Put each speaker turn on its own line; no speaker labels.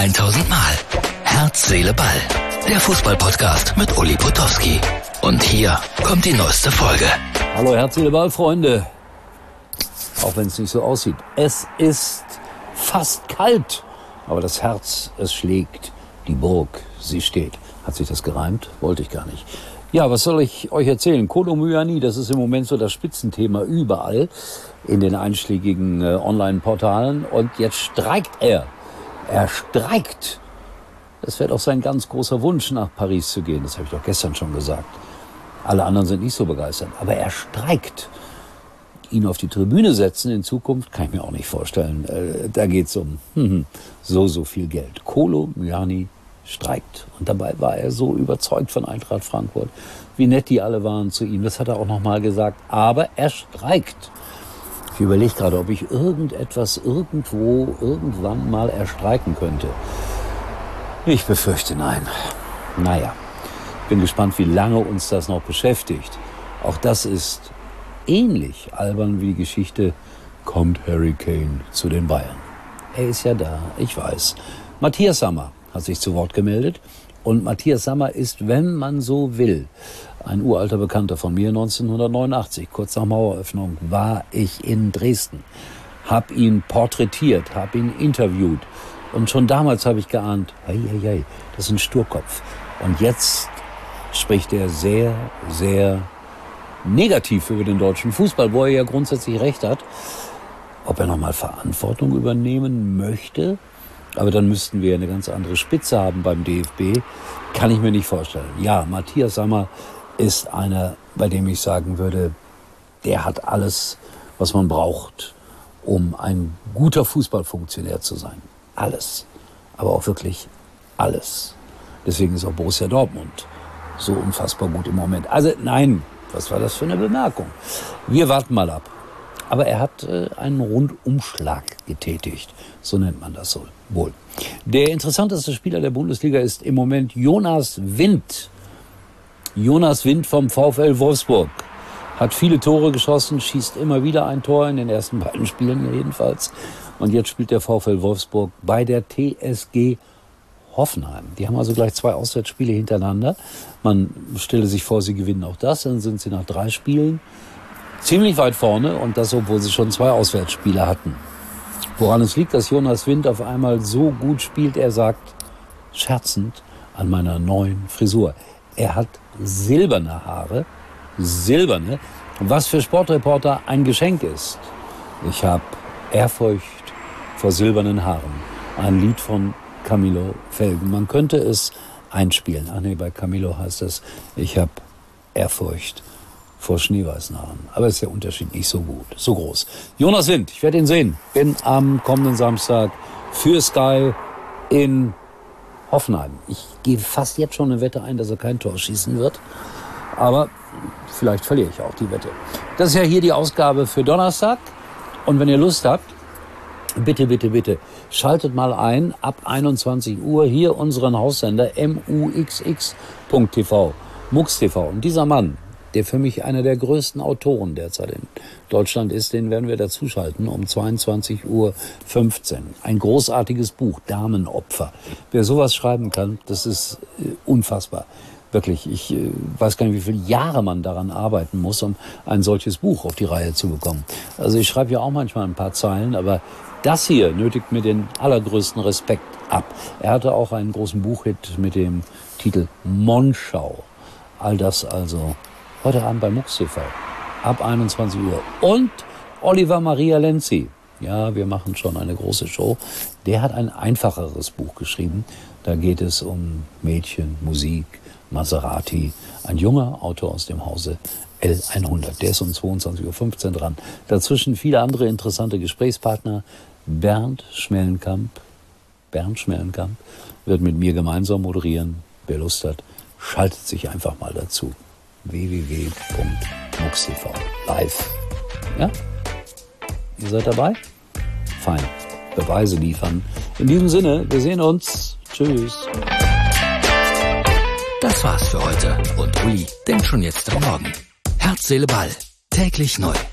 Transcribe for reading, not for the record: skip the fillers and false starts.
1000 Mal. Herz, Seele, Ball. Der Fußball-Podcast mit Uli Potowski. Und hier kommt die neueste Folge.
Hallo Herz, Seele, Ball, Freunde. Auch wenn es nicht so aussieht. Es ist fast kalt. Aber das Herz, es schlägt. Die Burg, sie steht. Hat sich das gereimt? Wollte ich gar nicht. Ja, was soll ich euch erzählen? Kolo Muani, das ist im Moment so das Spitzenthema überall in den einschlägigen Online-Portalen. Und jetzt streikt er. Er streikt. Das wäre doch sein ganz großer Wunsch, nach Paris zu gehen. Das habe ich doch gestern schon gesagt. Alle anderen sind nicht so begeistert. Aber er streikt. Ihn auf die Tribüne setzen in Zukunft, kann ich mir auch nicht vorstellen. Da geht es um so viel Geld. Kolo Muani streikt. Und dabei war er so überzeugt von Eintracht Frankfurt, wie nett die alle waren zu ihm. Das hat er auch nochmal gesagt. Aber er streikt. Ich überlege gerade, ob ich irgendetwas irgendwann mal erstreiken könnte. Ich befürchte nein. Naja, bin gespannt, wie lange uns das noch beschäftigt. Auch das ist ähnlich albern wie die Geschichte, kommt Harry Kane zu den Bayern. Er ist ja da, ich weiß. Matthias Sammer hat sich zu Wort gemeldet. Und Matthias Sammer ist, wenn man so will, ein uralter Bekannter von mir. 1989, kurz nach Maueröffnung, war ich in Dresden. Hab ihn porträtiert, hab ihn interviewt. Und schon damals habe ich geahnt, das ist ein Sturkopf. Und jetzt spricht er sehr, sehr negativ über den deutschen Fußball, wo er ja grundsätzlich recht hat. Ob er nochmal Verantwortung übernehmen möchte? Aber dann müssten wir eine ganz andere Spitze haben beim DFB. Kann ich mir nicht vorstellen. Ja, Matthias Sammer ist einer, bei dem ich sagen würde, der hat alles, was man braucht, um ein guter Fußballfunktionär zu sein. Alles. Aber auch wirklich alles. Deswegen ist auch Borussia Dortmund so unfassbar gut im Moment. Also nein, was war das für eine Bemerkung? Wir warten mal ab. Aber er hat einen Rundumschlag getätigt. So nennt man das so wohl. Der interessanteste Spieler der Bundesliga ist im Moment Jonas Wind. Jonas Wind vom VfL Wolfsburg. Hat viele Tore geschossen, schießt immer wieder ein Tor, in den ersten beiden Spielen jedenfalls. Und jetzt spielt der VfL Wolfsburg bei der TSG Hoffenheim. Die haben also gleich 2 Auswärtsspiele hintereinander. Man stelle sich vor, sie gewinnen auch das. Dann sind sie nach 3 Spielen ziemlich weit vorne. Und das, obwohl sie schon 2 Auswärtsspiele hatten. Woran es liegt, dass Jonas Wind auf einmal so gut spielt, er sagt, scherzend, an meiner neuen Frisur. Er hat silberne Haare. Silberne. Was für Sportreporter ein Geschenk ist. Ich habe Ehrfurcht vor silbernen Haaren. Ein Lied von Camilo Felgen. Man könnte es einspielen. Ach nee, bei Camilo heißt es, ich habe Ehrfurcht vor schneeweißen Haaren. Aber ist der Unterschied nicht so groß. Jonas Wind, ich werde ihn sehen. Bin am kommenden Samstag für Sky in Hoffenheim. Ich gehe fast jetzt schon eine Wette ein, dass er kein Tor schießen wird. Aber vielleicht verliere ich auch die Wette. Das ist ja hier die Ausgabe für Donnerstag. Und wenn ihr Lust habt, bitte, schaltet mal ein ab 21 Uhr hier unseren Haussender muxx.tv, MUX TV. Und dieser Mann, der für mich einer der größten Autoren derzeit in Deutschland ist, den werden wir dazuschalten um 22:15 Uhr. Ein großartiges Buch, Damenopfer. Wer sowas schreiben kann, das ist unfassbar. Wirklich, ich weiß gar nicht, wie viele Jahre man daran arbeiten muss, um ein solches Buch auf die Reihe zu bekommen. Also ich schreibe ja auch manchmal ein paar Zeilen, aber das hier nötigt mir den allergrößten Respekt ab. Er hatte auch einen großen Buchhit mit dem Titel Monschau. All das also heute Abend bei MUX TV ab 21 Uhr. Und Oliver Maria Lenzi. Ja, wir machen schon eine große Show. Der hat ein einfacheres Buch geschrieben. Da geht es um Mädchen, Musik, Maserati, ein junger Autor aus dem Hause L100. Der ist um 22:15 Uhr dran. Dazwischen viele andere interessante Gesprächspartner. Bernd Schmellenkamp wird mit mir gemeinsam moderieren. Wer Lust hat, schaltet sich einfach mal dazu. www.mux.tv live. Ja? Ihr seid dabei? Fein. Beweise liefern. In diesem Sinne, wir sehen uns. Tschüss.
Das war's für heute. Und Uli denkt schon jetzt am Morgen. Herz, Seele, Ball. Täglich neu.